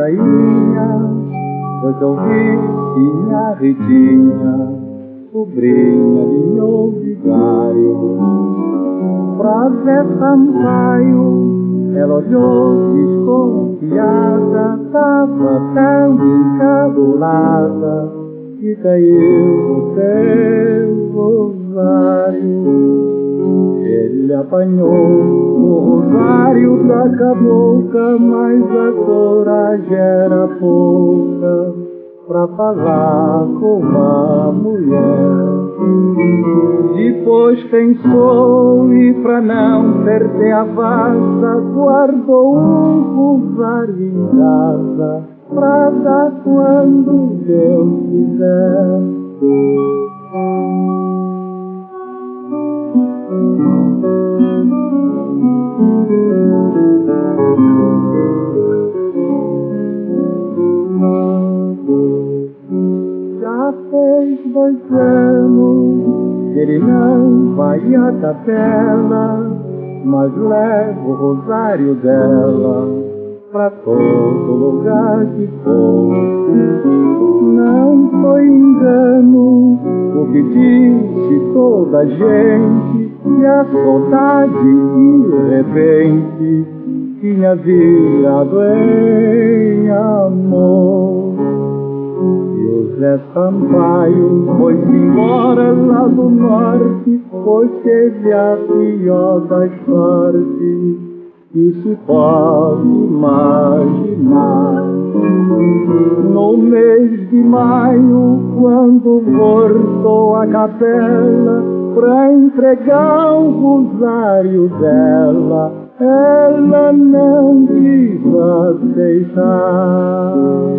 ladainha, foi que eu vi que minha Ritinha, sobrinha de meu vigário, pra Zé Sampaio, ela olhou desconfiada, tava tão encabulada, que caiu o seu rosário. Ele apanhou o rosário da cabocla, mas a coragem era pouca pra falar com uma mulher. Depois pensou e pra não perder a vaza, guardou um rosário em casa pra dar quando Deus quiser. Já fez 2 anos que ele não vai à capela, mas leva o rosário dela pra todo lugar que for. Não foi engano o que disse toda a gente, que a saudade de repente tinha virado em amor. E o Zé Sampaio foi-se embora lá do norte, pois teve a pior das sortes que se pode imaginar. No mês de maio, quando voltou à capela pra entregar o rosário dela, ela não quis aceitar.